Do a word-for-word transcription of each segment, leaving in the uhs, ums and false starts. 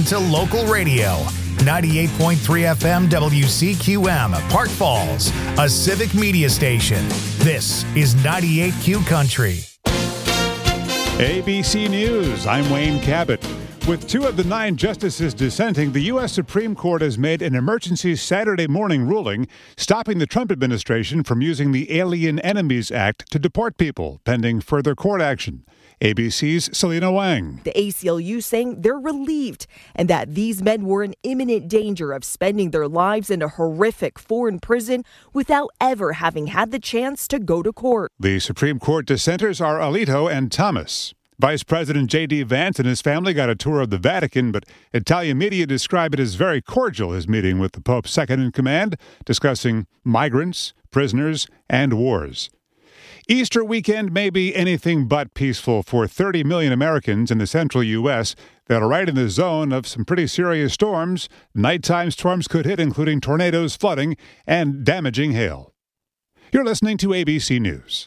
Listen to local radio. ninety-eight point three F M W C Q M, Park Falls, a civic media station. This is ninety-eight Q Country. A B C News, I'm Wayne Cabot. With two of the nine justices dissenting, the U S Supreme Court has made an emergency Saturday morning ruling stopping the Trump administration from using the Alien Enemies Act to deport people, pending further court action. A B C's Selena Wang. The A C L U saying they're relieved and that these men were in imminent danger of spending their lives in a horrific foreign prison without ever having had the chance to go to court. The Supreme Court dissenters are Alito and Thomas. Vice President J D. Vance and his family got a tour of the Vatican, but Italian media describe it as very cordial, his meeting with the Pope's second-in-command, discussing migrants, prisoners, and wars. Easter weekend may be anything but peaceful for thirty million Americans in the central U S that are right in the zone of some pretty serious storms. Nighttime storms could hit, including tornadoes, flooding, and damaging hail. You're listening to A B C News.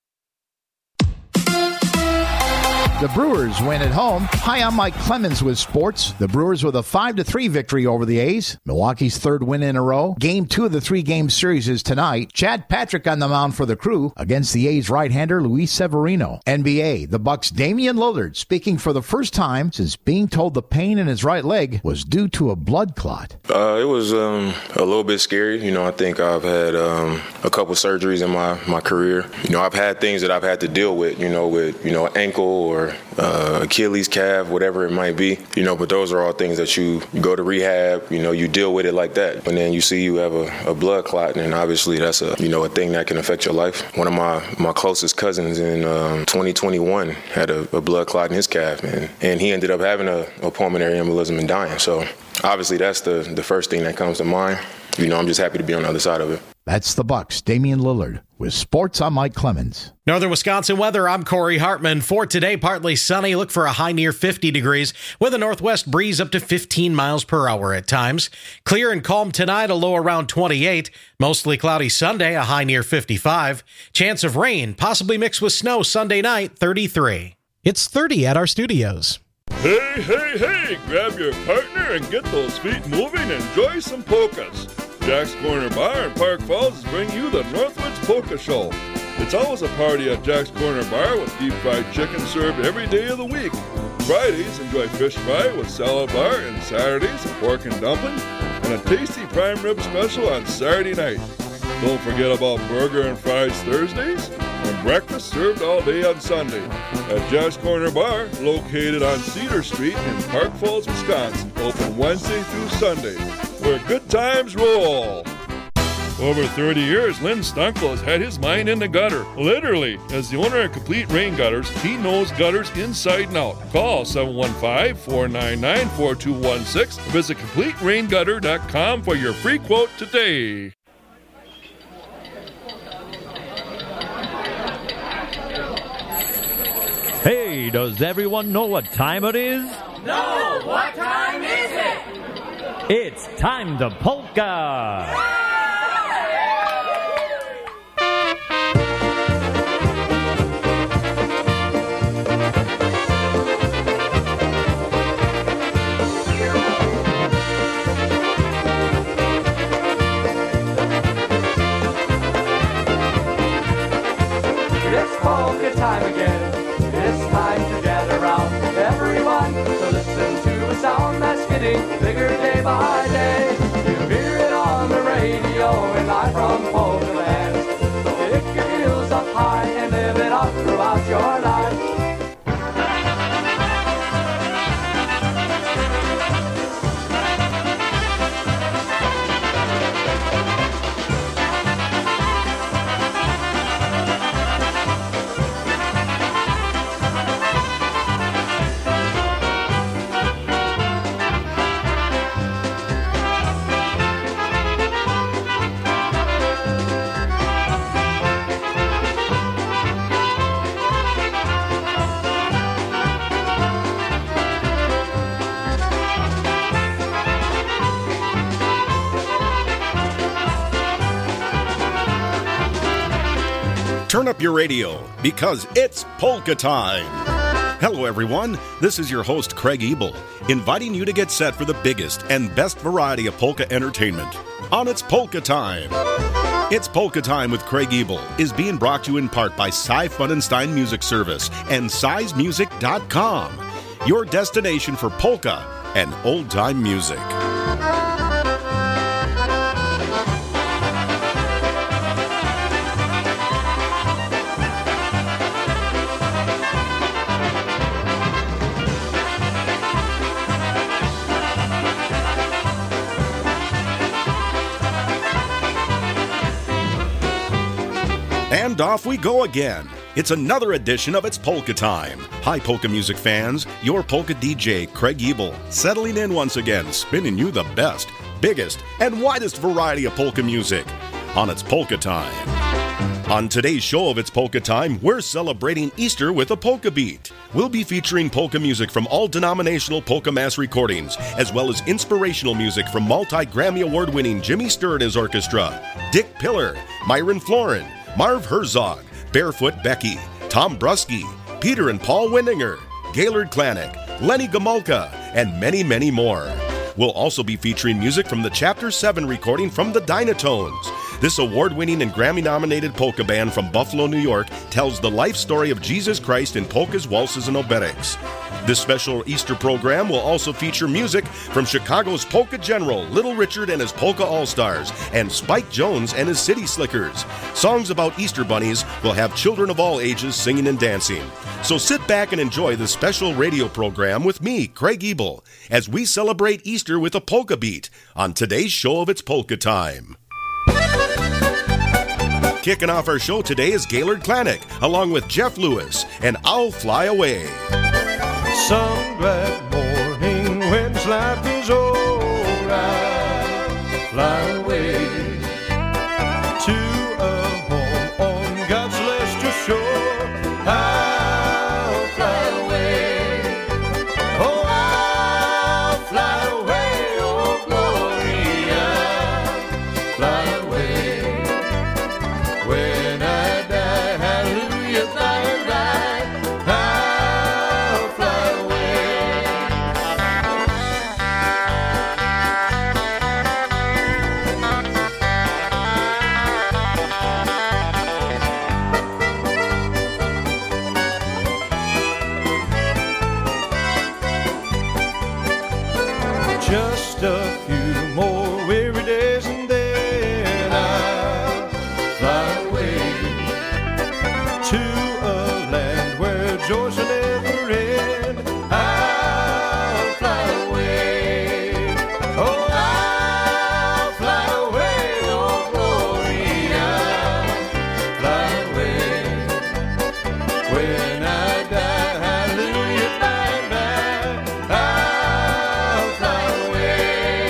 The Brewers win at home. Hi, I'm Mike Clemens with sports. The Brewers with a five to three victory over the A's. Milwaukee's third win in a row. Game two of the three-game series is tonight. Chad Patrick on the mound for the Crew against the A's right-hander Luis Severino. N B A, the Bucks' Damian Lillard speaking for the first time since being told the pain in his right leg was due to a blood clot. Uh, it was um, a little bit scary. You know, I think I've had um, a couple surgeries in my, my career. You know, I've had things that I've had to deal with, you know, with, you know, ankle or Uh, Achilles, calf, whatever it might be, you know, but those are all things that you, you go to rehab, you know, you deal with it like that. And then you see you have a, a blood clot, and obviously that's a, you know, a thing that can affect your life. One of my, my closest cousins in um, twenty twenty-one had a, a blood clot in his calf, and, and he ended up having a, a pulmonary embolism and dying. So obviously that's the, the first thing that comes to mind. You know, I'm just happy to be on the other side of it. That's the Bucks, Damian Lillard. With sports, I'm Mike Clemens. Northern Wisconsin weather, I'm Corey Hartman. For today, partly sunny. Look for a high near fifty degrees with a northwest breeze up to fifteen miles per hour at times. Clear and calm tonight, a low around twenty-eight. Mostly cloudy Sunday, a high near fifty-five. Chance of rain, possibly mixed with snow Sunday night, thirty-three. It's thirty at our studios. Hey, hey, hey, grab your partner and get those feet moving and enjoy some polkas. Jack's Corner Bar in Park Falls is bringing you the Northwoods Polka Show. It's always a party at Jack's Corner Bar with deep fried chicken served every day of the week. Fridays, enjoy fish fry with salad bar, and Saturdays, pork and dumplings, and a tasty prime rib special on Saturday night. Don't forget about burger and fries Thursdays, and breakfast served all day on Sunday at Jack's Corner Bar, located on Cedar Street in Park Falls, Wisconsin, open Wednesday through Sunday, where good times roll. Over thirty years, Lynn Stunkel has had his mind in the gutter. Literally, as the owner of Complete Rain Gutters, he knows gutters inside and out. Call seven one five, four nine nine, four two one six or visit complete rain gutter dot com for your free quote today. Hey, does everyone know what time it is? No! What time is it? It's time to polka! It's polka time again. It's time to gather round, everyone, to listen to a sound that's getting bigger day by day. You hear it on the radio and live from Polka Land. So kick your heels up high and live it up throughout your life. Turn up your radio because it's polka time. Hello, everyone. This is your host, Craig Ebel, inviting you to get set for the biggest and best variety of polka entertainment on It's Polka Time. It's Polka Time with Craig Ebel is being brought to you in part by Cy Funenstein Music Service and size music dot com, your destination for polka and old-time music. And off we go again. It's another edition of It's Polka Time. Hi, polka music fans. Your polka D J, Craig Ebel, settling in once again, spinning you the best, biggest, and widest variety of polka music on It's Polka Time. On today's show of It's Polka Time, we're celebrating Easter with a polka beat. We'll be featuring polka music from all denominational polka mass recordings, as well as inspirational music from multi-Grammy Award-winning Jimmy Sturr and his orchestra, Dick Pillar, Myron Florin, Marv Herzog, Barefoot Becky, Tom Brusky, Peter and Paul Windinger, Gaylord Klanek, Lenny Gomulka, and many, many more. We'll also be featuring music from the Chapter seven recording from the Dynatones. This award-winning and Grammy-nominated polka band from Buffalo, New York, tells the life story of Jesus Christ in polkas, waltzes, and obereks. This special Easter program will also feature music from Chicago's Polka General, Little Richard and his Polka All-Stars, and Spike Jones and his City Slickers. Songs about Easter bunnies will have children of all ages singing and dancing. So sit back and enjoy this special radio program with me, Craig Ebel, as we celebrate Easter with a polka beat on today's show of It's Polka Time. Kicking off our show today is Gaylord Klanek, along with Jeff Lewis, and I'll Fly Away. Some glad morning when life is alright, fly away to a home on God's celestial shore. I'll fly away, oh I'll fly away, oh glory, I'll fly away. When I die, hallelujah, by and by, I'll fly away. Just a few more weary days and then I'll fly away to a land where joys will never end. I'll fly away, oh I'll fly away, oh glory, I'll fly away. When I die, hallelujah, by and by, I'll fly away.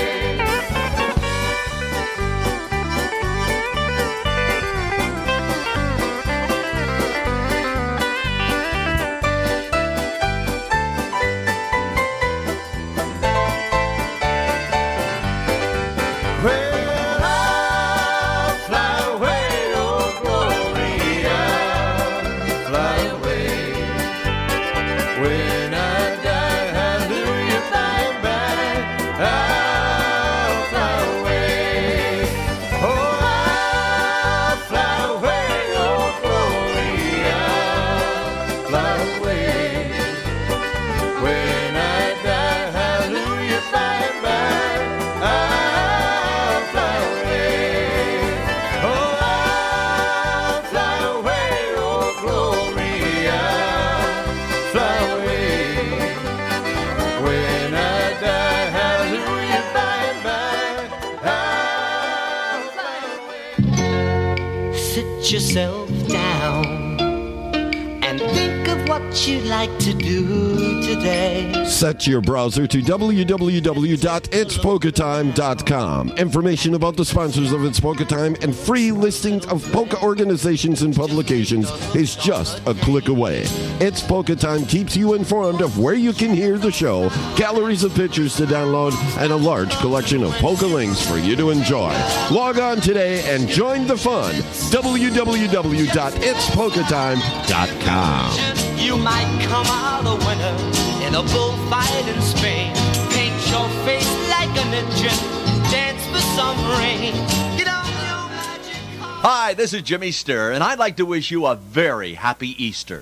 Well, I'll fly away, oh glory, I'll fly away. When I die, hallelujah, by and by, I'll fly away. Oh, I'll fly away, oh glory, I'll fly away. When I die, hallelujah, by and by, I'll fly away. Oh, I'll fly away, oh glory, I'll fly away. When I die, hallelujah, by and by, I'll fly away. Sit yourself down and think of what you'd like to do today. Set your browser to w w w dot its polka time dot com. Information about the sponsors of It's Polka Time and free listings of polka organizations and publications is just a click away. It's Polka Time keeps you informed of where you can hear the show, galleries of pictures to download, and a large collection of polka links for you to enjoy. Log on today and join the fun. w w w dot its polka time dot com. You might come out a winner in a bullfight in Spain. Paint your face like a ninja, dance for some rain. You know, your magic. Hi, this is Jimmy Sturr, and I'd like to wish you a very happy Easter.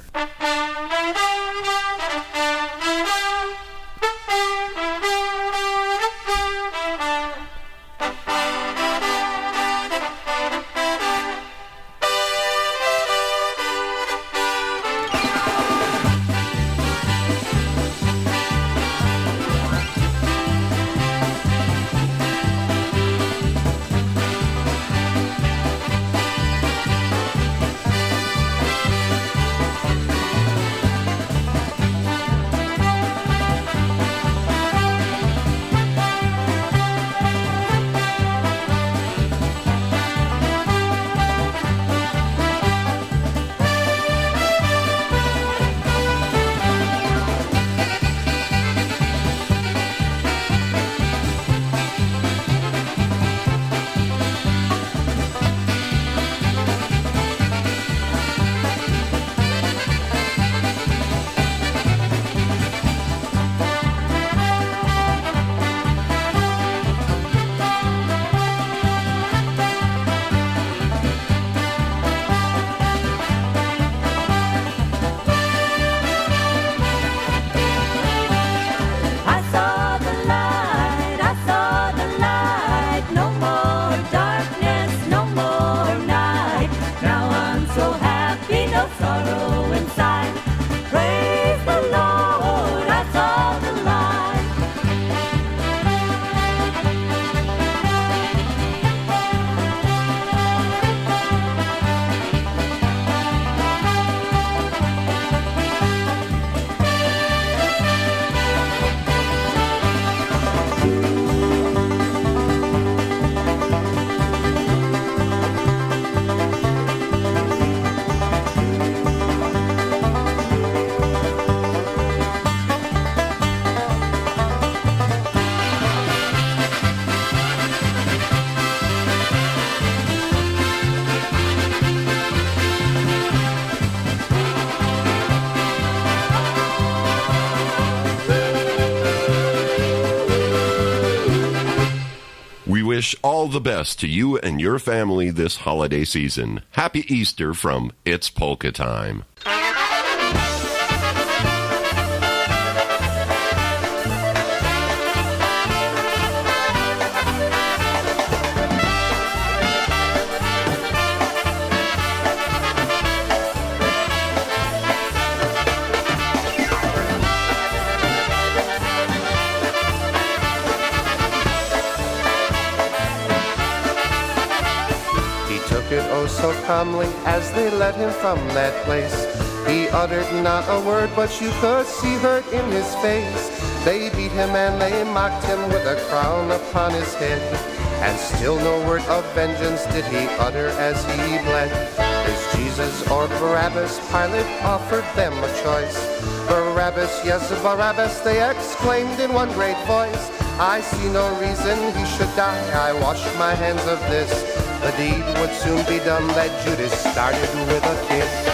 Wish all the best to you and your family this holiday season. Happy Easter from It's Polka Time. So calmly as they led him from that place, he uttered not a word, but you could see hurt in his face. They beat him and they mocked him with a crown upon his head, and still no word of vengeance did he utter as he bled. Is Jesus or Barabbas? Pilate offered them a choice. Barabbas, yes, Barabbas, they exclaimed in one great voice. I see no reason he should die, I wash my hands of this. The deed would soon be done that Judas started with a kiss.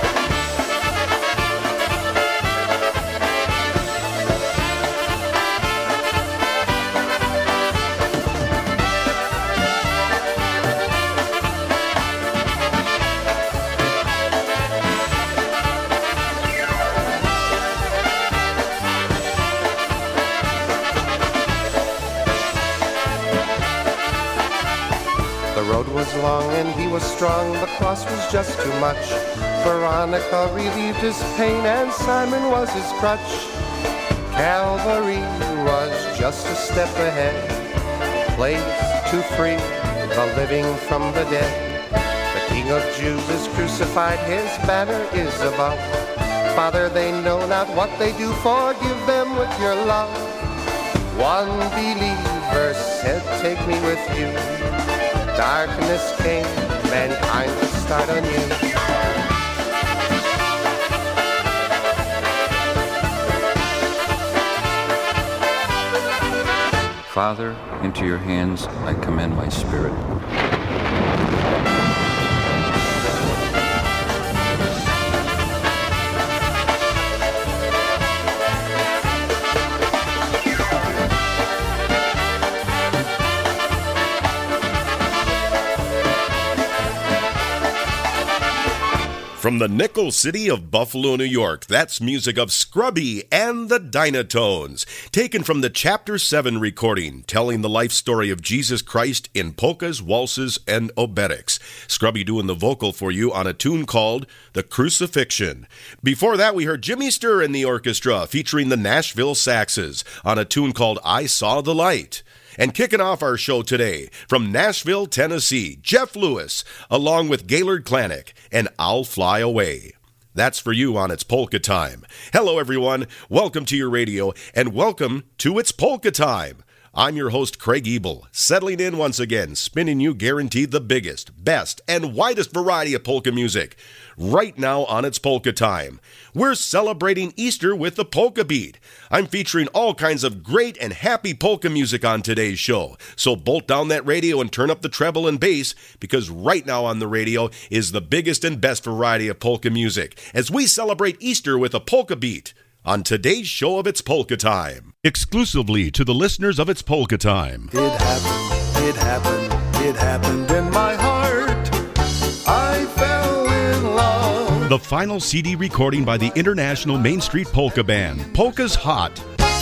Long and he was strong, the cross was just too much. Veronica relieved his pain and Simon was his crutch. Calvary was just a step ahead, place to free the living from the dead. The King of Jews is crucified, his banner is above. Father, they know not what they do, forgive them with your love. One believer said, take me with you. Darkness came, mankind would start anew. Father, into your hands I commend my spirit. From the Nickel City of Buffalo, New York, that's music of Scrubby and the Dynatones, taken from the Chapter seven recording, telling the life story of Jesus Christ in polkas, waltzes, and obetics. Scrubby doing the vocal for you on a tune called The Crucifixion. Before that, we heard Jimmy Sturr and the orchestra, featuring the Nashville Saxes, on a tune called I Saw the Light. And kicking off our show today, from Nashville, Tennessee, Jeff Lewis, along with Gaylord Klanick, and I'll Fly Away. That's for you on It's Polka Time. Hello, everyone. Welcome to your radio, and welcome to It's Polka Time. I'm your host, Craig Ebel, settling in once again, spinning you guaranteed the biggest, best, and widest variety of polka music. Right now on It's Polka Time, we're celebrating Easter with the polka beat. I'm featuring all kinds of great and happy polka music on today's show. So bolt down that radio and turn up the treble and bass, because right now on the radio is the biggest and best variety of polka music as we celebrate Easter with a polka beat on today's show of It's Polka Time. Exclusively to the listeners of It's Polka Time. It happened, it happened, it happened in my heart. I fell in love. The final C D recording by the International Main Street Polka Band, Polka's Hot.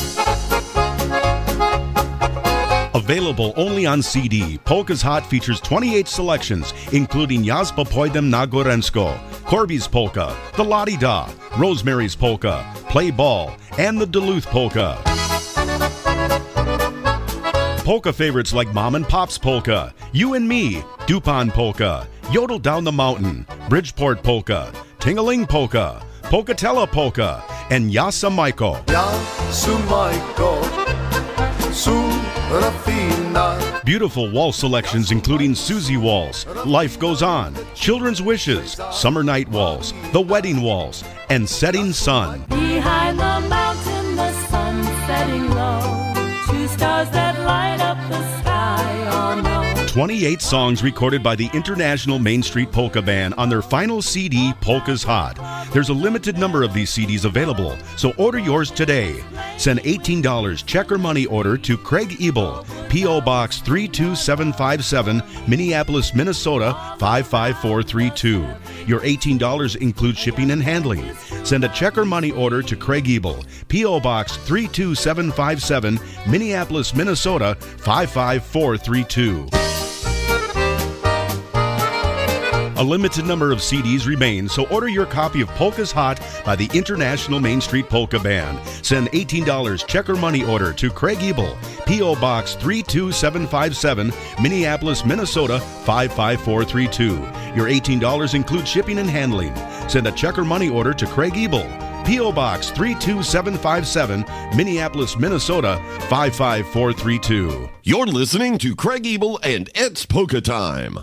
Available only on C D, Polka's Hot features twenty-eight selections, including Jazba Pojdem na Gorensko, Corby's Polka, the Lottie Da, Rosemary's Polka, Play Ball, and the Duluth Polka. Polka favorites like Mom and Pop's Polka, You and Me, Dupont Polka, Yodel Down the Mountain, Bridgeport Polka, Tingaling Polka, Polkatella Polka, and Yasa Maiko. Yasu Maiko, Surafina. Beautiful waltz selections including Susie Waltz, Life Goes On, Children's Wishes, Summer Night Waltz, The Wedding Waltz, and Setting Sun. Behind the mountain, the sun setting low, two stars that light up the sky on low. twenty-eight songs recorded by the International Main Street Polka Band on their final C D, Polka's Hot. There's a limited number of these C Ds available, so order yours today. Send eighteen dollars check or money order to Craig Ebel, P O. Box three two seven five seven, Minneapolis, Minnesota five five four three two. Your eighteen dollars includes shipping and handling. Send a check or money order to Craig Ebel, P O. Box three two seven five seven, Minneapolis, Minnesota five five four three two. A limited number of C Ds remain, so order your copy of Polka's Hot by the International Main Street Polka Band. Send eighteen dollars check or money order to Craig Ebel, P O. Box three two seven five seven, Minneapolis, Minnesota five five four three two. Your eighteen dollars includes shipping and handling. Send a check or money order to Craig Ebel, P O. Box three two seven five seven, Minneapolis, Minnesota five five four three two. You're listening to Craig Ebel and It's Polka Time.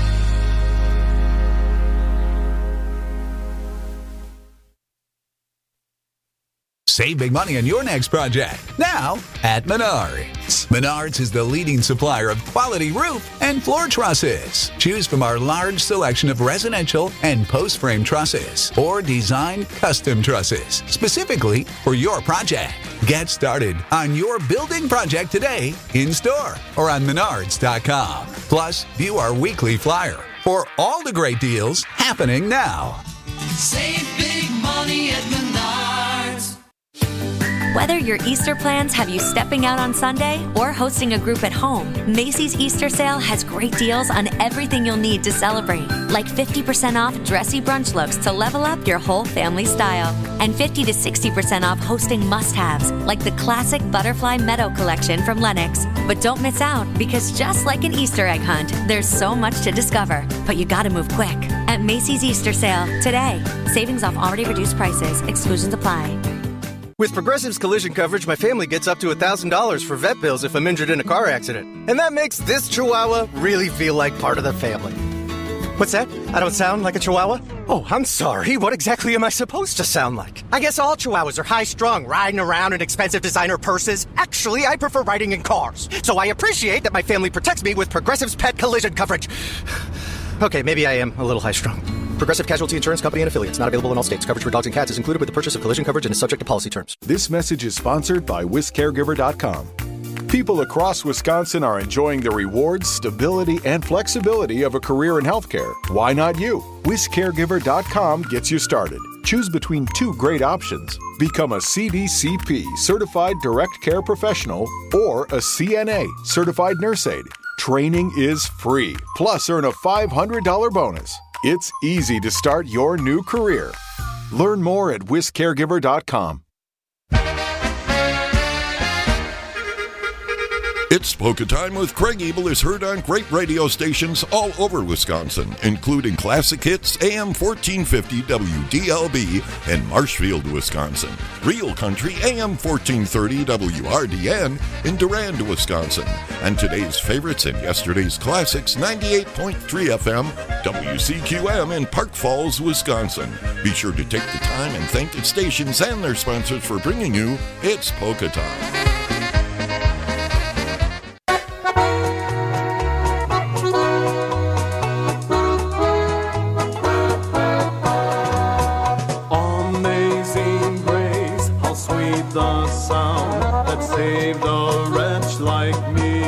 Save big money on your next project now at Menards. Menards is the leading supplier of quality roof and floor trusses. Choose from our large selection of residential and post-frame trusses or design custom trusses specifically for your project. Get started on your building project today in store or on menards dot com. Plus, view our weekly flyer for all the great deals happening now. Save big money at Menards. Whether your Easter plans have you stepping out on Sunday or hosting a group at home, Macy's Easter sale has great deals on everything you'll need to celebrate, like fifty percent off dressy brunch looks to level up your whole family style, and fifty to sixty percent off hosting must-haves, like the classic Butterfly Meadow collection from Lennox. But don't miss out, because just like an Easter egg hunt, there's so much to discover, but you gotta move quick. At Macy's Easter sale today. Savings off already reduced prices. Exclusions apply. With Progressive's collision coverage, my family gets up to one thousand dollars for vet bills if I'm injured in a car accident. And that makes this Chihuahua really feel like part of the family. What's that? I don't sound like a Chihuahua? Oh, I'm sorry. What exactly am I supposed to sound like? I guess all Chihuahuas are high-strung, riding around in expensive designer purses. Actually, I prefer riding in cars. So I appreciate that my family protects me with Progressive's pet collision coverage. Okay, maybe I am a little high-strung. Progressive Casualty Insurance Company and affiliates. Not available in all states. Coverage for dogs and cats is included with the purchase of collision coverage and is subject to policy terms. This message is sponsored by Whisk Caregiver dot com. People across Wisconsin are enjoying the rewards, stability, and flexibility of a career in healthcare. Why not you? Wis Caregiver dot com gets you started. Choose between two great options. Become a C D C P, Certified Direct Care Professional, or a C N A, Certified Nurse Aide. Training is free, plus earn a five hundred dollars bonus. It's easy to start your new career. Learn more at Wis Caregiver dot com. It's Polka Time with Craig Ebel is heard on great radio stations all over Wisconsin, including Classic Hits, A M fourteen fifty W D L B in Marshfield, Wisconsin. Real Country, A M fourteen thirty W R D N in Durand, Wisconsin. And today's favorites and yesterday's classics, ninety-eight point three F M, W C Q M in Park Falls, Wisconsin. Be sure to take the time and thank the stations and their sponsors for bringing you It's Polka Time. The sound that saved a wretch like me.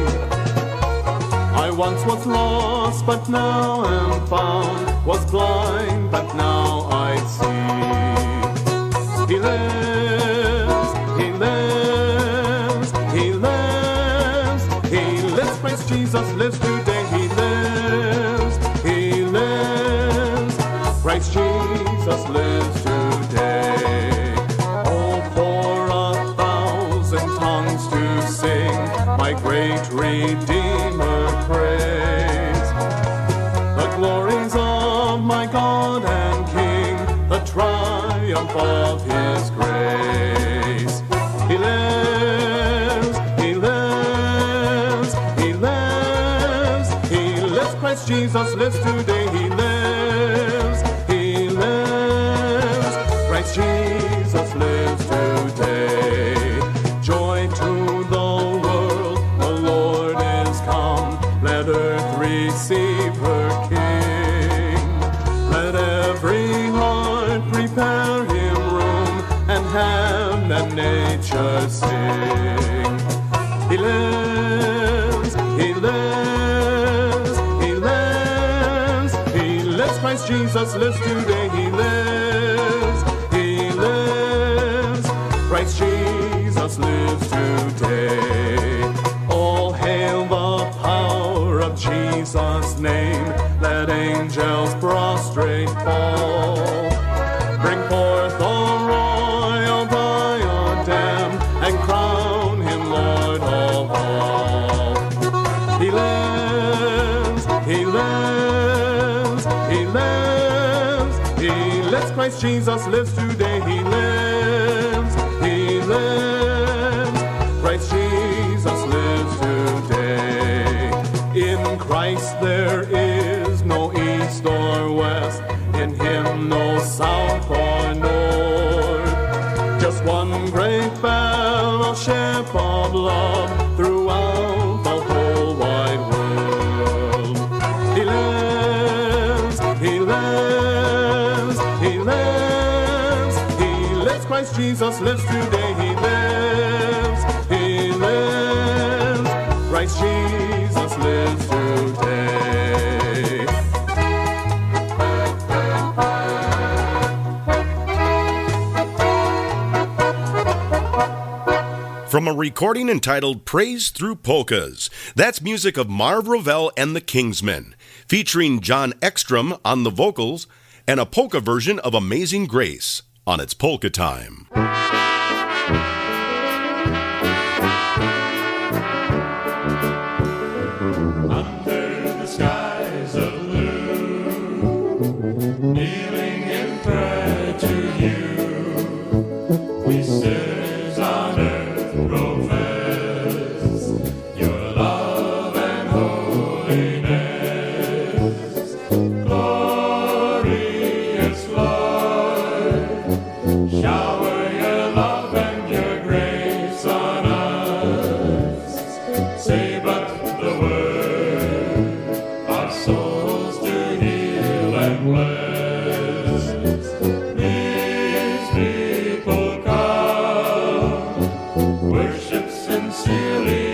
I once was lost, but now am found, was blind, but now I see. He lives, he lives, he lives, he lives, praise Jesus, lives today. He lives, he lives, Christ Jesus lives today. My great Redeemer praise, the glories of my God and King, the triumph of His grace. He lives, He lives, He lives, He lives, Christ Jesus lives today. He lives, He lives, Christ Jesus lives today. Joy to the world, the Lord is come. Let earth receive her King. Let every heart prepare Him room, and heaven and nature sing. He lives, He lives, He lives, He lives, Christ Jesus lives today. He lives, He lives, Christ Jesus lives today. All hail the power of Jesus' name. Let angels prostrate fall. Bring forth the royal diadem and crown Him Lord of all. He lives, He lives, He lives, He lives, Christ Jesus lives today. He lives, He lives, Christ Jesus lives today. In Christ there is no east or west, in Him no south or north. Just one great fellowship of love throughout the whole wide world. He lives, He lives, He lives, He lives, Christ Jesus lives today. He lives, He lives, Christ Jesus lives today. From a recording entitled Praise Through Polkas. That's music of Marv Rovell and the Kingsmen, featuring John Ekstrom on the vocals and a polka version of Amazing Grace on It's Polka Time. Under the skies of blue, kneeling in prayer to you, we sinners on earth profess your love and holiness. Glorious Lord, shower your love and your grace on us. Say but the word, our souls to heal and bless. These people come, worship sincerely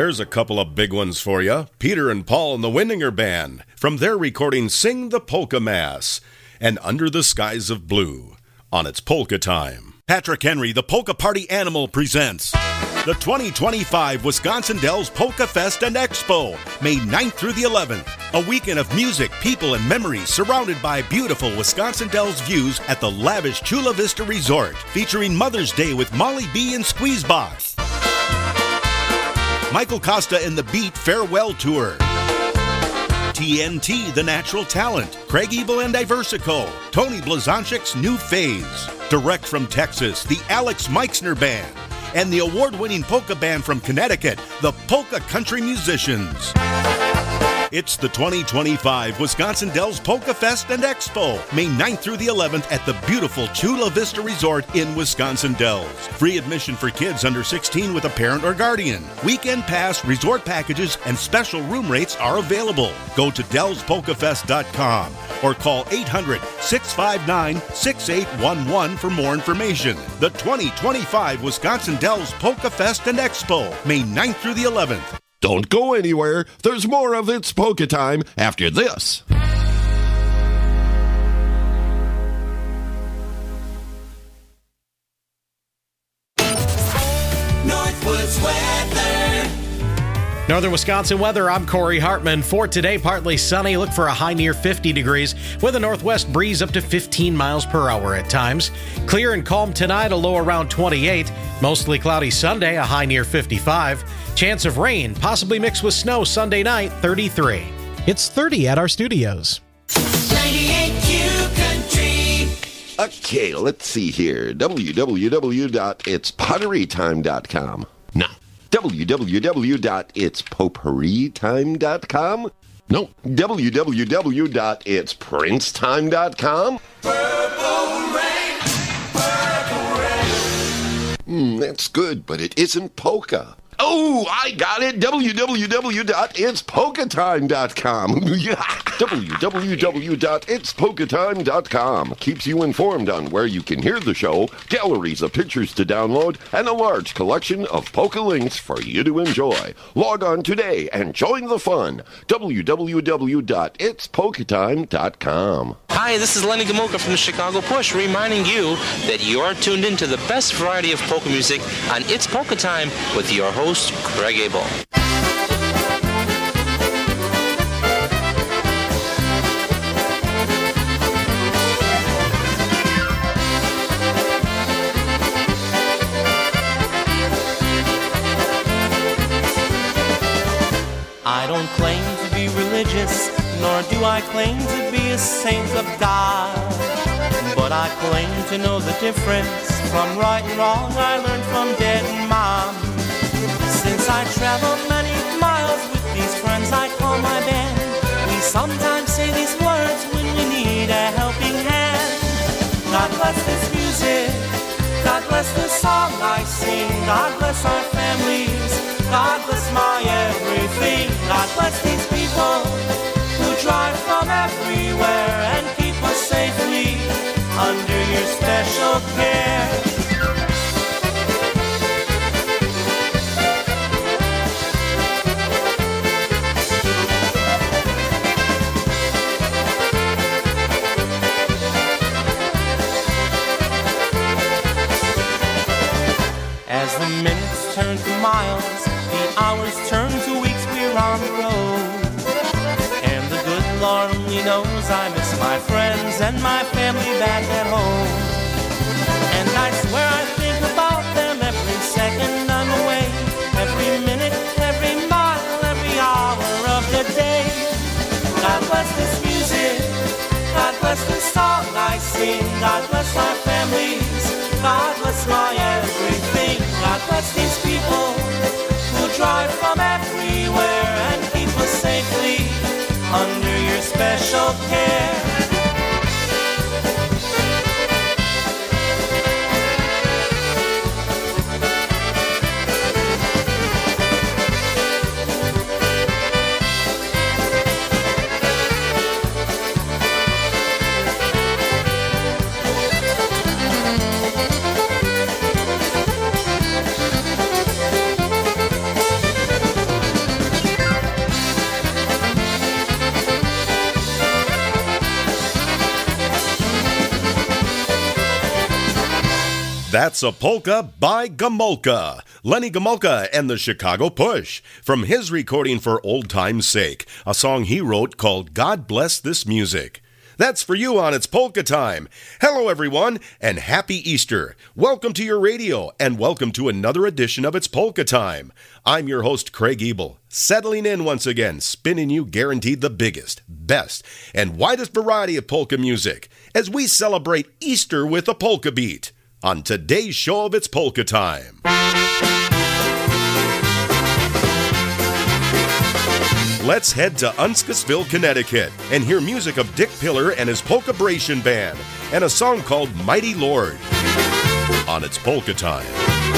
There's a couple of big ones for you. Peter and Paul and the Windinger Band, from their recording Sing the Polka Mass and Under the Skies of Blue on It's Polka Time. Patrick Henry, the Polka Party Animal, presents the twenty twenty-five Wisconsin Dells Polka Fest and Expo, May ninth through the eleventh. A weekend of music, people, and memories surrounded by beautiful Wisconsin Dells views at the lavish Chula Vista Resort, featuring Mother's Day with Molly B and Squeezebox. Michael Costa and the Beat Farewell Tour. T N T, The Natural Talent, Craig Ebel and Diversico, Tony Blazonczyk's New Phase. Direct from Texas, the Alex Meixner Band, and the award-winning polka band from Connecticut, the Polka Country Musicians. It's the twenty twenty-five Wisconsin Dells Polka Fest and Expo, May ninth through the eleventh at the beautiful Chula Vista Resort in Wisconsin Dells. Free admission for kids under sixteen with a parent or guardian. Weekend pass, resort packages, and special room rates are available. Go to dells polka fest dot com or call eight hundred, six five nine, six eight one one for more information. The twenty twenty-five Wisconsin Dells Polka Fest and Expo, May ninth through the eleventh. Don't go anywhere. There's more of It's Polka Time after this. Northwoods weather. Northern Wisconsin weather, I'm Corey Hartman. For today, partly sunny. Look for a high near fifty degrees with a northwest breeze up to fifteen miles per hour at times. Clear and calm tonight, a low around twenty-eight. Mostly cloudy Sunday, a high near fifty-five. Chance of rain, possibly mixed with snow Sunday night, thirty-three. It's thirty at our studios. ninety-eight Q Country. Okay, let's see here. w w w dot its pottery time dot com. No. w w w dot its potpourri time dot com. No. w w w dot its prince time dot com. Purple rain, purple rain. Mm, that's good, but it isn't polka. Oh, I got it. w w w dot its polka time dot com. w w w dot its polka time dot com keeps you informed on where you can hear the show, galleries of pictures to download, and a large collection of polka links for you to enjoy. Log on today and join the fun. w w w dot its polka time dot com. Hi, this is Lenny Gomulka from the Chicago Push, reminding you that you're tuned into the best variety of polka music on It's Polka Time with your host, Craig Abel. I don't claim to be religious, nor do I claim to be a saint of God, but I claim to know the difference from right and wrong I learned from Dad and Mom. Since I travel many miles with these friends I call my band, we sometimes say these words when we need a helping hand. God bless this music, God bless the song I sing, God bless our families, God bless my everything. God bless these people who drive from everywhere and keep us safely under your special care. As the minutes turn to miles, the hours turn to weeks, we're on the road. And the good Lord only knows I miss my friends and my family back at home. And I swear I think about them every second I'm away, every minute, every mile, every hour of the day. God bless this music, God bless the song I sing, God bless our families, God bless my everything. God bless these people who drive from everywhere and keep us safely under your special care. That's a polka by Gomulka, Lenny Gomulka and the Chicago Push, from his recording for Old Time's Sake, a song he wrote called God Bless This Music. That's for you on It's Polka Time. Hello, everyone, and happy Easter. Welcome to your radio, and welcome to another edition of It's Polka Time. I'm your host, Craig Ebel, settling in once again, spinning you guaranteed the biggest, best, and widest variety of polka music as we celebrate Easter with a polka beat on today's show of It's Polka Time. Let's head to Uncasville, Connecticut, and hear music of Dick Pillar and his Polka-bration Band, and a song called Mighty Lord on It's Polka Time.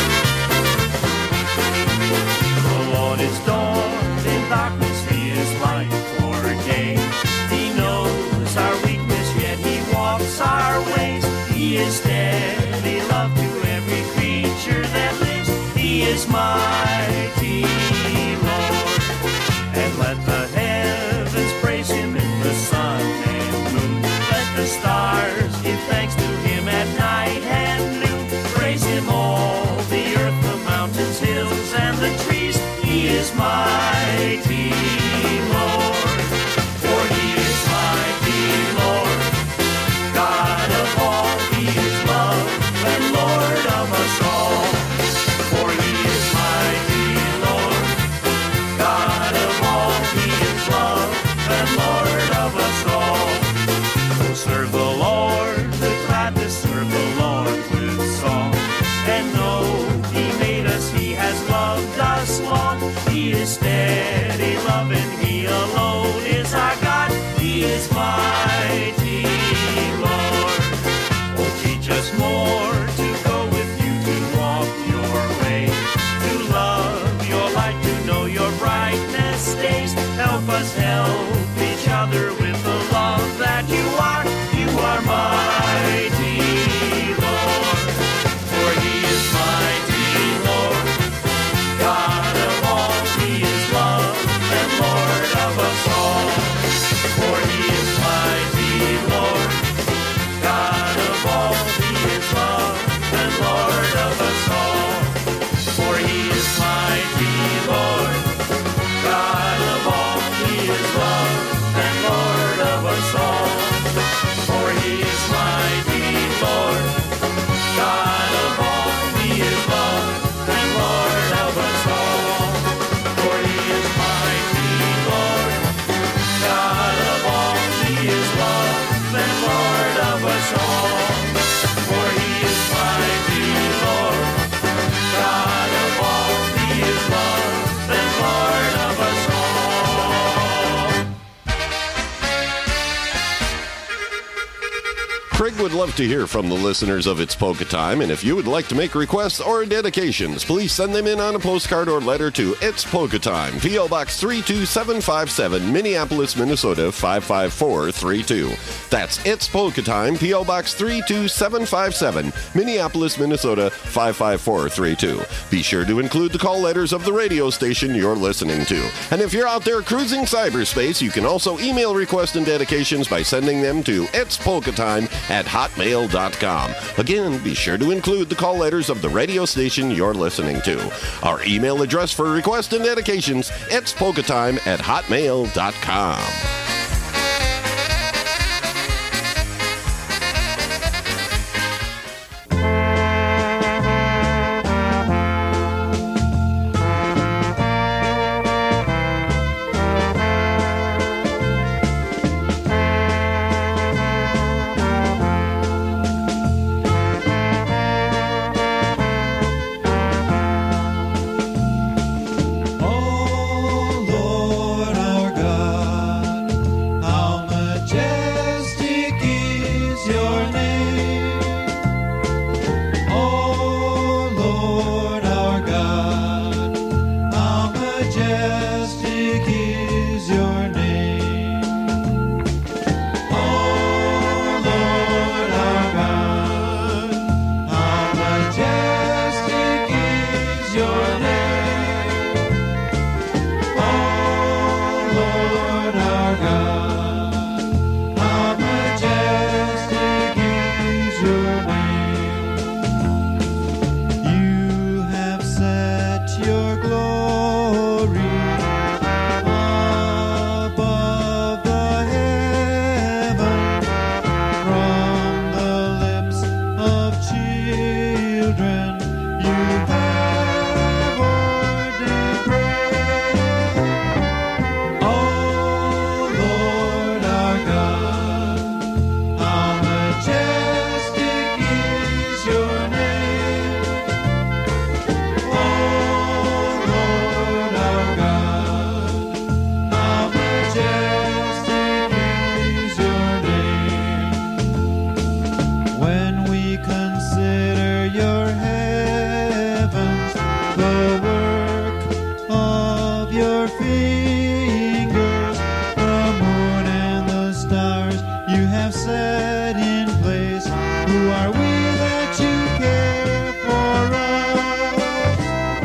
The Lord is dawn, in darkness he is light for a day. He knows our weakness, yet he walks our ways. He is steady love to every creature that lives. He is mighty Lord. And let the heavens praise him in the sun and moon. Let the stars give thanks to him at night and noon. Praise him all the earth, the mountains, hills, and the trees. He is mighty Lord, for he is mighty Lord. God of all, he is love, and Lord of us all. For he is mighty Lord, God of all, he is love, and Lord of us all. Oh, serve the Lord with gladness, serve the Lord with song, and know he made us, he has loved us long. He is steady love, and he alone is our God. He is mighty Lord. Oh, teach us more to go with you, to walk your way, to love your light, to know your brightness days. Help us help each other with the love that you are. You are mighty Lord, for he is mighty Lord. God of all, he is love, and Lord of us all. For he is mighty Lord. God of all, he is love, and Lord of us all. For he is mighty Lord. God of all, he is love, and Lord of us all. For he is mighty Lord. God of all, he is love, and Lord of us all. For he is mighty Lord. God of all, he is love, and Lord of us all. For he is mighty Lord. God of all, he is love, and Lord of us all. Craig would love to hear from the listeners of It's Polka Time, and if you would like to make requests or dedications, please send them in on a postcard or letter to It's Polka Time, P O. Box three two seven five seven, Minneapolis, Minnesota five five four three two. That's It's Polka Time, P O. Box three two seven five seven, Minneapolis, Minnesota five five four three two. Be sure to include the call letters of the radio station you're listening to. And if you're out there cruising cyberspace, you can also email requests and dedications by sending them to itspolkatime at hotmail dot com. Again, be sure to include the call letters of the radio station you're listening to. Our email address for requests and dedications, itspolkatime at hotmail dot com. Oh Lord our God, set in place. Who are we that you care for us?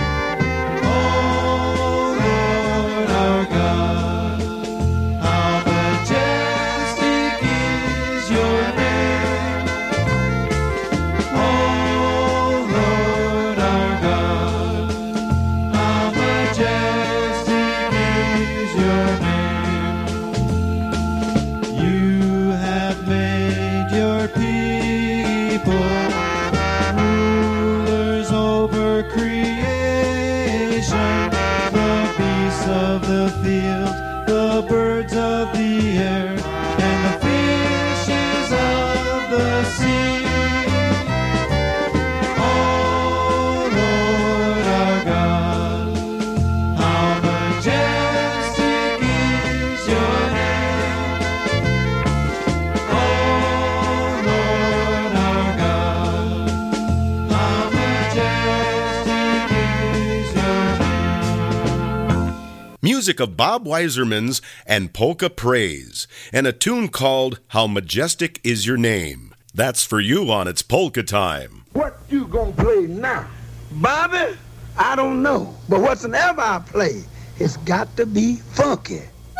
Oh Lord our God, how majestic is your name. Oh Lord our God, how majestic is your name. You have made your people rulers over creation, the beasts of the field, the birds of the air, and the fishes of the sea. Oh Lord our God, how majestic is your name. Oh Lord our God, how majestic is your name. Music of Bob Weiserman's and Polka Praise, and a tune called How Majestic Is Your Name. That's for you on It's Polka Time. What you gonna play now? Bobby, I don't know. But whatsoever I play, it's got to be funky.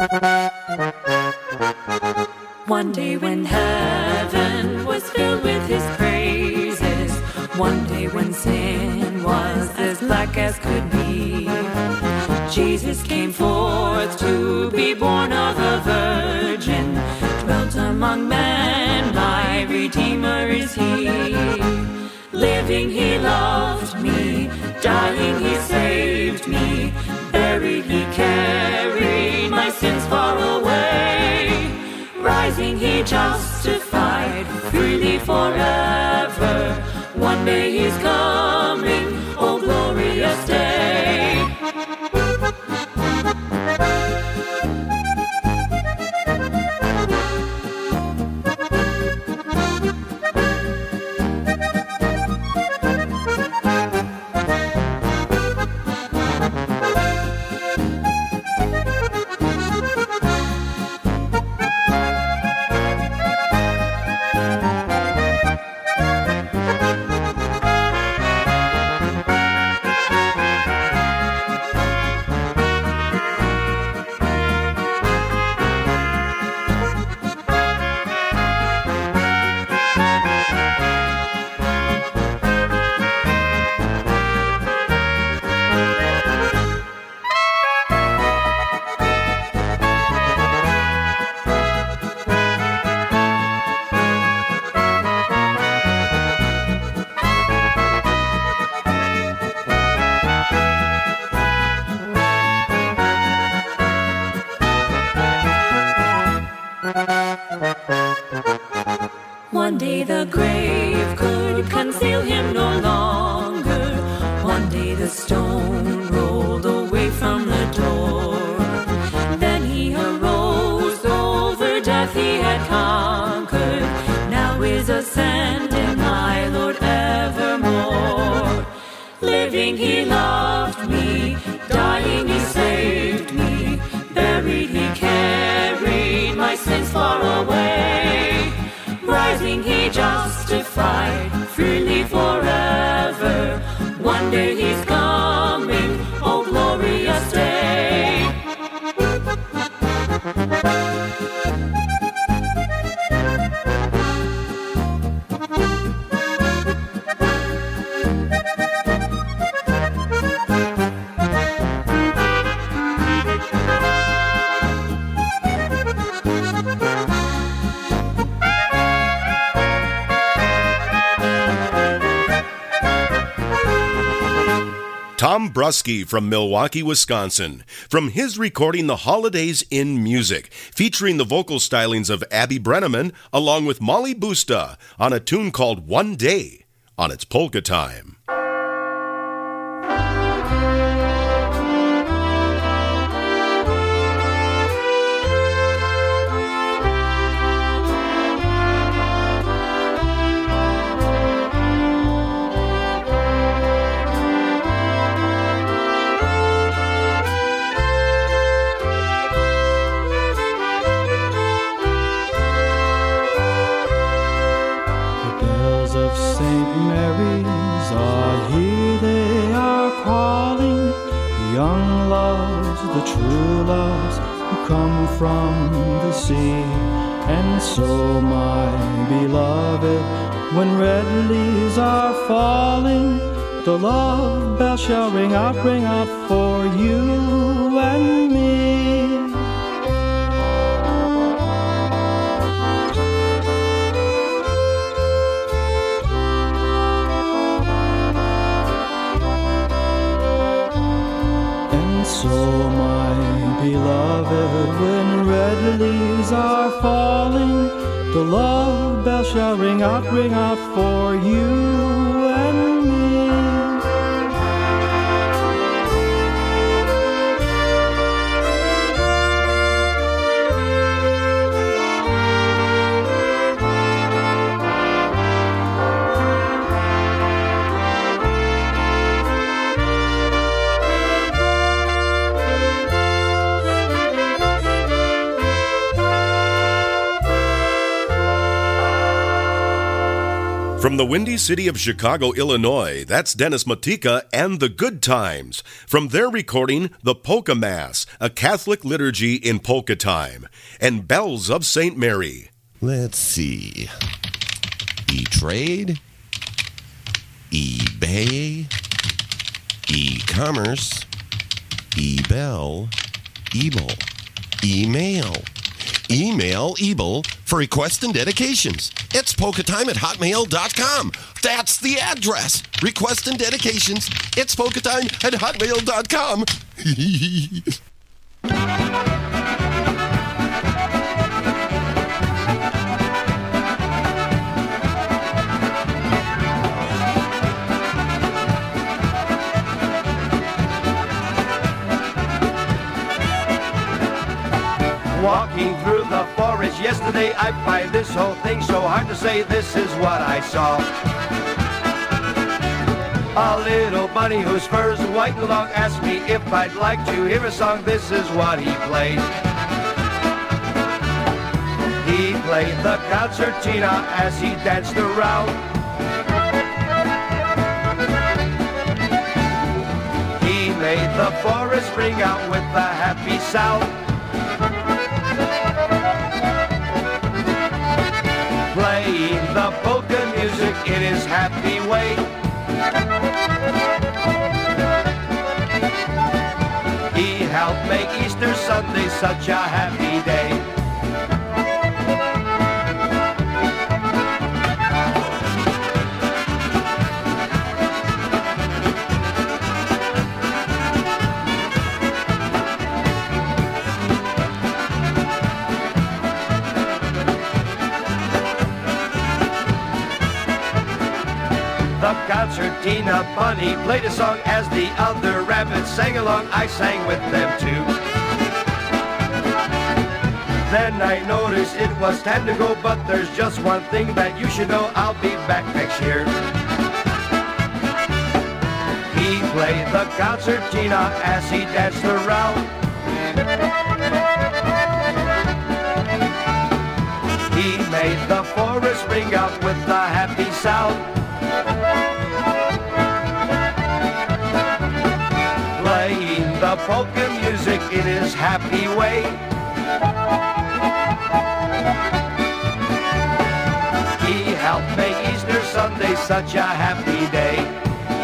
One day when heaven was filled with his praises, one day when sin was as black as could be, Jesus came forth to be born of a virgin, dwelt among men, my Redeemer is he. Living he loved me, dying he saved me, buried he carried my sins far away, rising he justified freely forever. One day he's coming, oh glorious day. One day the grave could conceal him no longer. One day the stone rolled away from the door. Then he arose, over death he had conquered. Now is ascending, my Lord, evermore. Living he loved me, dying he saved me, buried he carried my sins far away, rising he justified freely forever. One day he's coming, oh glorious day. Tom Brusky from Milwaukee, Wisconsin, from his recording The Holidays in Music, featuring the vocal stylings of Abby Brenneman along with Molly Busta on a tune called One Day on It's Polka Time. bells of Saint Mary's are here, they are calling the young loves, the true loves who come from the sea. And so, my beloved, when red leaves are falling, the love bell shall ring out, ring out for you and me. And so, my beloved, when red leaves are falling, the love bell shall ring out, ring out for you and me. From the windy city of Chicago, Illinois, that's Dennis Matika and the Good Times. From their recording, The Polka Mass, a Catholic liturgy in polka time, and Bells of Saint Mary. Let's see. E-Trade, eBay, e-commerce, e-bell, Ebel, email. Email Ebel for requests and dedications. It's polka time at hotmail dot com. That's the address. Requests and dedications. It's polka time at hotmail dot com. Walking through the forest yesterday, I find this whole thing so hard to say. This is what I saw. A little bunny whose fur's white and long asked me if I'd like to hear a song. This is what he played. He played the concertina as he danced around. He made the forest ring out with a happy sound. Playing the polka music in his happy way. He helped make Easter Sunday such a happy day. The concertina bunny played a song as the other rabbits sang along. I sang with them too. Then I noticed it was time to go, but there's just one thing that you should know. I'll be back next year. He played the concertina as he danced around. He made the forest ring out with a happy sound. Playing the polka music in his happy way. He helped make Easter Sunday such a happy day.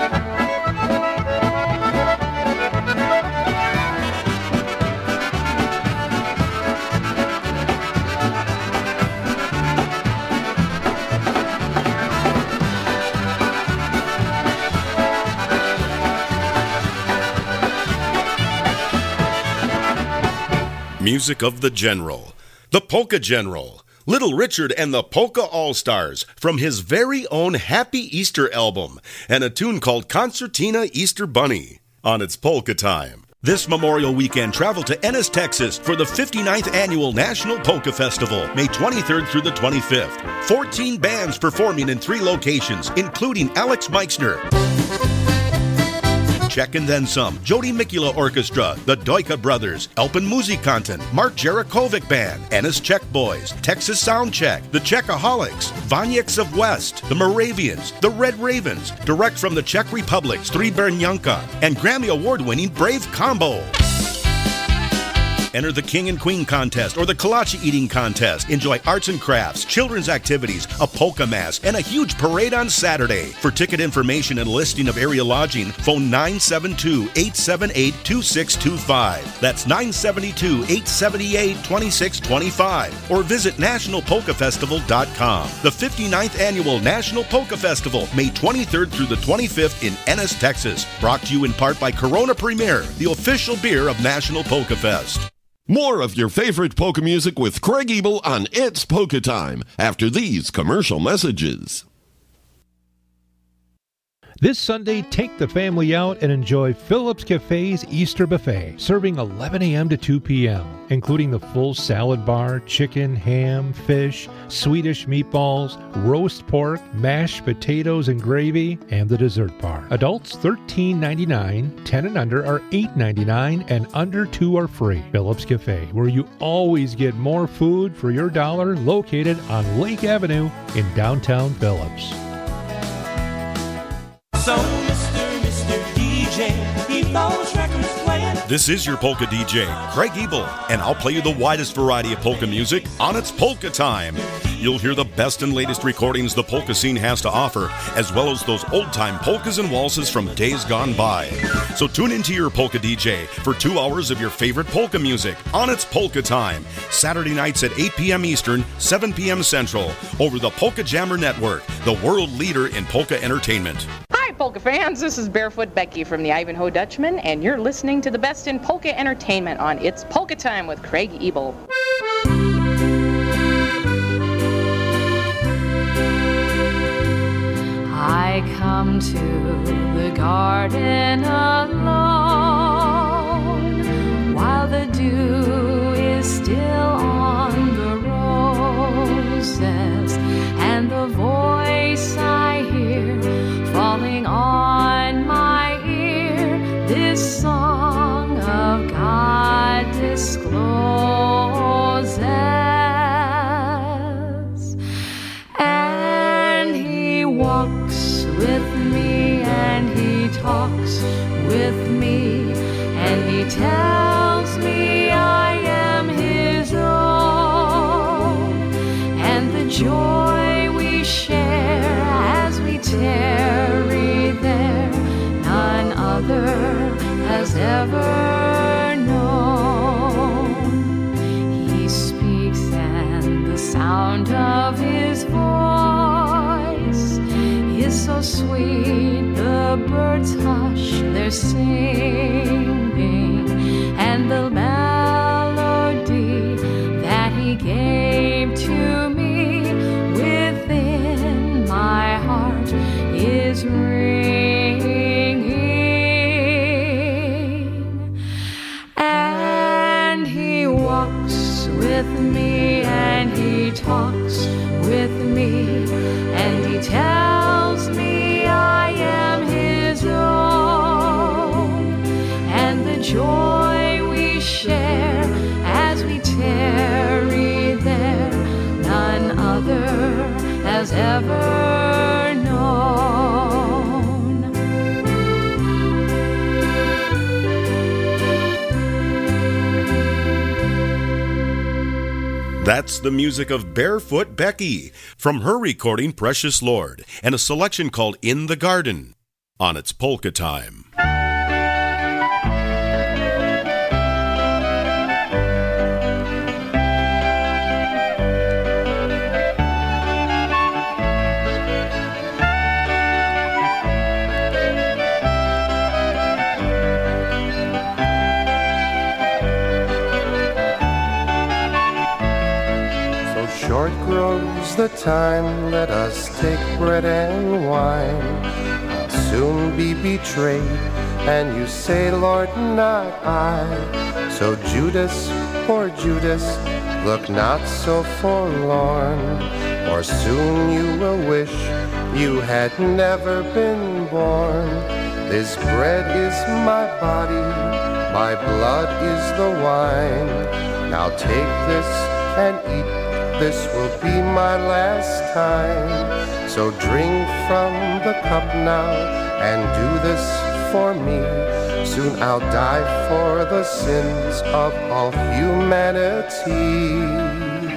Music of the General, the Polka General, Little Richard and the Polka All-Stars from his very own Happy Easter album, and a tune called Concertina Easter Bunny on its Polka Time. This Memorial Weekend, travel to Ennis, Texas for the fifty-ninth Annual National Polka Festival, May twenty-third through the twenty-fifth. fourteen bands performing in three locations, including Alex Meixner, Czech and Then Some, Jody Mikula Orchestra, the Doika Brothers, Elpin Muzikanten, Mark Jarakovic Band, Ennis Czech Boys, Texas Sound Check, the Czechaholics, Vanyeks of West, the Moravians, the Red Ravens, direct from the Czech Republic's Three Bernyanka, and Grammy Award-winning Brave Combo. Enter the King and Queen Contest or the Kolache Eating Contest. Enjoy arts and crafts, children's activities, a polka mass, and a huge parade on Saturday. For ticket information and listing of area lodging, phone nine seven two, eight seven eight, two six two five. That's nine seven two, eight seven eight, two six two five. Or visit national polka festival dot com. The fifty-ninth Annual National Polka Festival, May twenty-third through the twenty-fifth in Ennis, Texas. Brought to you in part by Corona Premier, the official beer of National Polka Fest. More of your favorite polka music with Craig Ebel on It's Polka Time after these commercial messages. This Sunday, take the family out and enjoy Phillips Cafe's Easter Buffet, serving eleven a.m. to two p.m., including the full salad bar, chicken, ham, fish, Swedish meatballs, roast pork, mashed potatoes and gravy, and the dessert bar. Adults thirteen ninety-nine, ten and under are eight ninety-nine, and under two are free. Phillips Cafe, where you always get more food for your dollar, located on Lake Avenue in downtown Phillips. So, Mister Mister D J, keep those records playing. This is your Polka D J, Craig Ebel, and I'll play you the widest variety of polka music on It's Polka Time. You'll hear the best and latest recordings the polka scene has to offer, as well as those old-time polkas and waltzes from days gone by. So tune into your Polka D J for two hours of your favorite polka music on It's Polka Time, Saturday nights at eight p.m. Eastern, seven p.m. Central, over the Polka Jammer Network, the world leader in polka entertainment. Hi, polka fans. This is Barefoot Becky from the Ivanhoe Dutchman, and you're listening to the best in polka entertainment on It's Polka Time with Craig Ebel. I come to the garden alone while the dew is still on the roses, and the voice I hear falling on my ear, this song of God discloses. And he walks with me, and he talks with me, and he tells me I am his own, and the joy we share as we tarry there, none other has ever known. He speaks, and the sound of his voice is so sweet, the birds hush their singing, and the melody that he gave to me within my heart is ringing. And he walks with me, and he talks with me, and he tells me I am his own, and the joy we share as we tarry there, none other has ever known. That's the music of Barefoot Becky from her recording Precious Lord, and a selection called In the Garden on It's Polka Time. Short grows the time, let us take bread and wine. I'll soon be betrayed, and you say, Lord, not I. So Judas, poor Judas, look not so forlorn, or soon you will wish you had never been born. This bread is my body, my blood is the wine. Now take this and eat, this will be my last time. So drink from the cup now and do this for me. Soon I'll die for the sins of all humanity.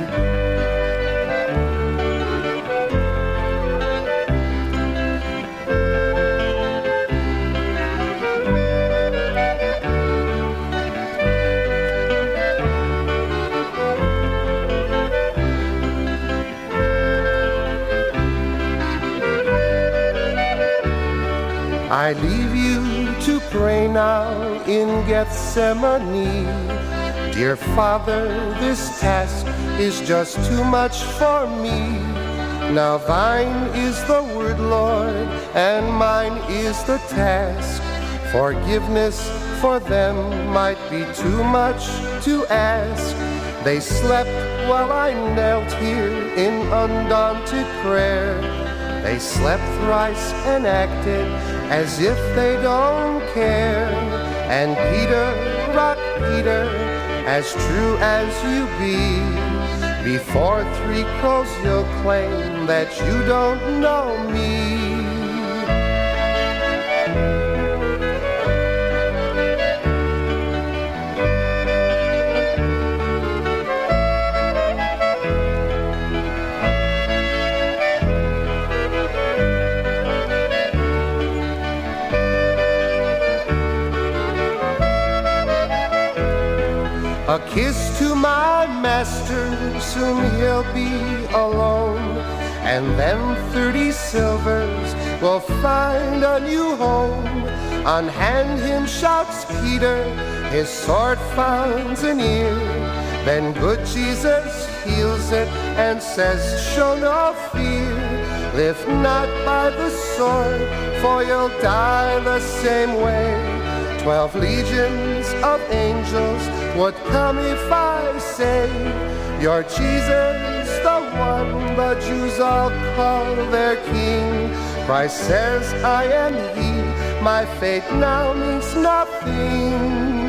I leave you to pray now in Gethsemane. Dear Father, this task is just too much for me. Now thine is the word, Lord, and mine is the task. Forgiveness for them might be too much to ask. They slept while I knelt here in undaunted prayer. They slept thrice and acted as if they don't care. And Peter, rock Peter, as true as you be, before three crows you'll claim that you don't know me. A kiss to my master, soon he'll be alone. And then thirty silvers will find a new home. Unhand him, shouts Peter, his sword finds an ear. Then good Jesus heals it and says, show no fear. Live not by the sword, for you'll die the same way. Twelve legions of angels would come if I say, you're Jesus, the one the Jews all call their king. Christ says, I am he, my fate now means nothing.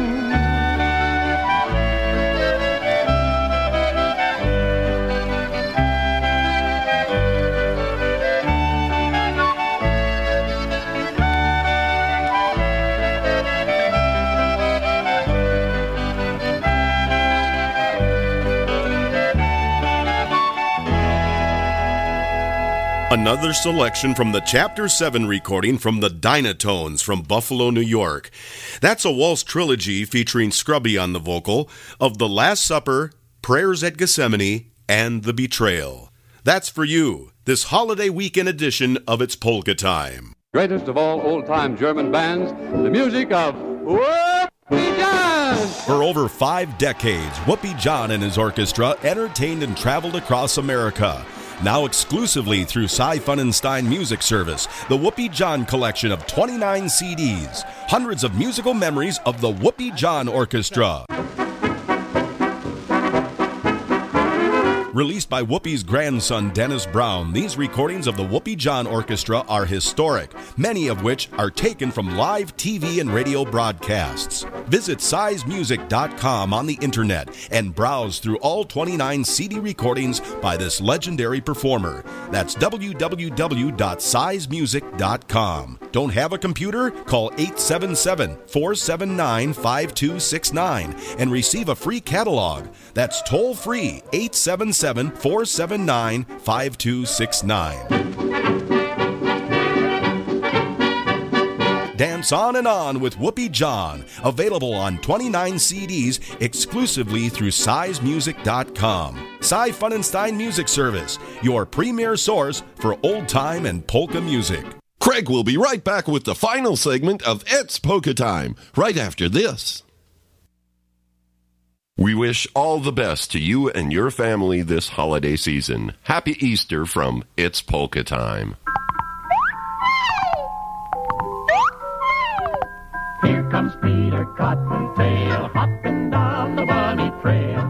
Another selection from the Chapter seven recording from the Dynatones from Buffalo, New York. That's a waltz trilogy featuring Scrubby on the vocal of The Last Supper, Prayers at Gethsemane, and The Betrayal. That's for you, this holiday weekend edition of It's Polka Time. Greatest of all old-time German bands, the music of Whoopie John! For over five decades, Whoopie John and his orchestra entertained and traveled across America. Now exclusively through Cy Funenstein Music Service, the Whoopie John collection of twenty-nine C Ds. Hundreds of musical memories of the Whoopie John Orchestra. Released by Whoopi's grandson, Dennis Brown, these recordings of the Whoopie John Orchestra are historic, many of which are taken from live T V and radio broadcasts. Visit size music dot com on the internet and browse through all twenty-nine C D recordings by this legendary performer. That's w w w dot size music dot com. Don't have a computer? Call eight seven seven, four seven nine, five two six nine and receive a free catalog. That's toll free, eight seven seven, four seven nine, five two six nine. Dance on and on with Whoopie John. Available on twenty-nine C Ds exclusively through size music dot com. Cy Funenstein Music Service, your premier source for old-time and polka music. Craig will be right back with the final segment of It's Polka Time, right after this. We wish all the best to you and your family this holiday season. Happy Easter from It's Polka Time. Here comes Peter Cottontail, hopping down the bunny trail.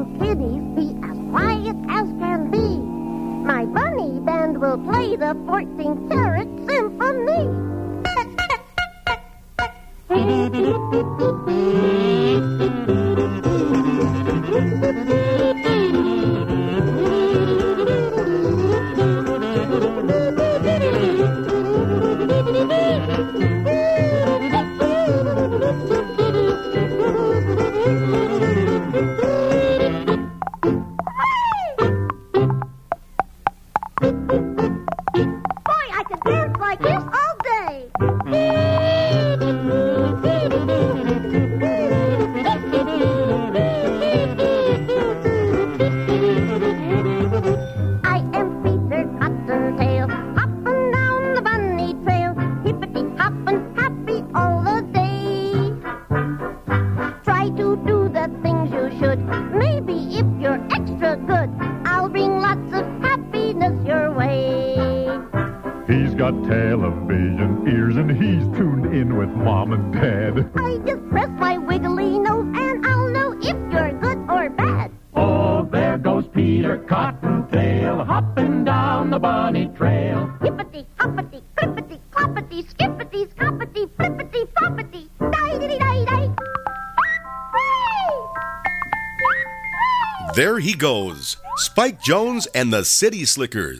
you kiddies be as quiet as can be. My bunny band will play the fourteenth Carat Symphony. Boy, I could dance like this all day. I am Peter Cottontail, hopping down the bunny trail, hippity-hoppin', happy all the day. Try to do the things you should. Maybe if you're extra good, I'll bring lots of happiness your way. He's got television ears and he's tuned in with Mom and Dad. I just press my wiggly nose and I'll know if you're good or bad. Oh, there goes Peter Cottontail, hopping down the bunny trail. Hippity, hoppity, clippity, cloppity, skippity, scoppity, flippity, floppity, die-di-di-di-di. There he goes, Spike Jones and the City Slickers.